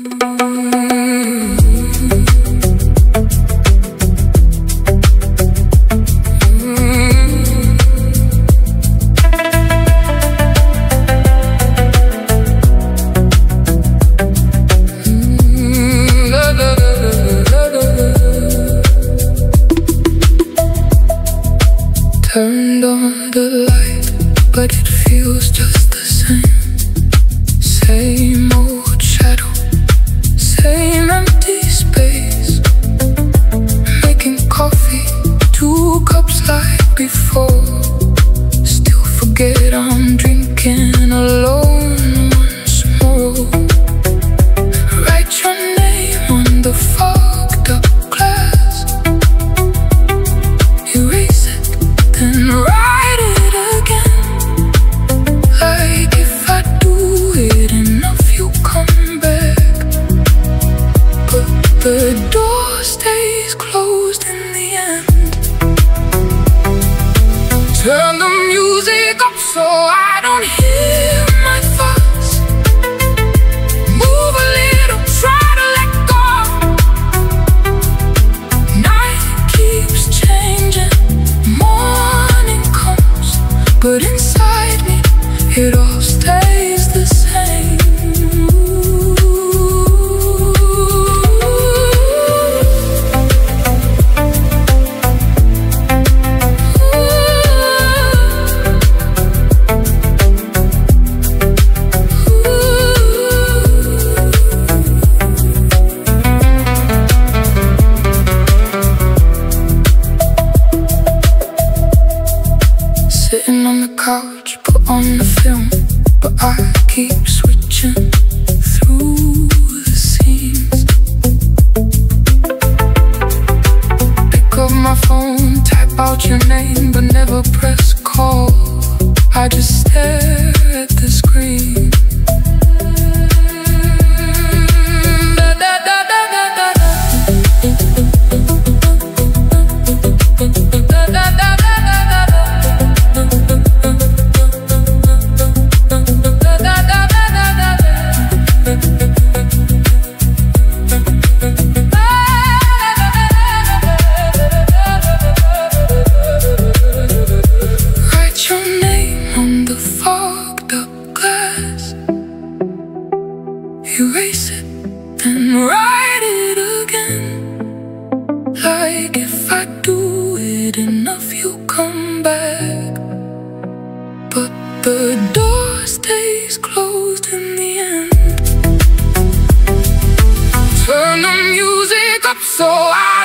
Turned on the light, but it feels just the same. Same old shadow, same empty space. Making coffee, 2 cups like before. Still forget I'm drinking alone once more. Write your name on the fogged up glass. Erase it, then write it again. Like if I do it enough, you come back. But the door stays closed in the end. Turn the music up so I don't hear my thoughts. Move a little, try to let go. Night keeps changing, morning comes, but inside me it all stays the same. Sitting on the couch, put on the film, but I keep switching through the scenes. Pick up my phone, type out your name, but never press call. I just stare at the screen. Erase it, then write it again. Like if I do it enough, you come back. But the door stays closed in the end. Turn the music up so I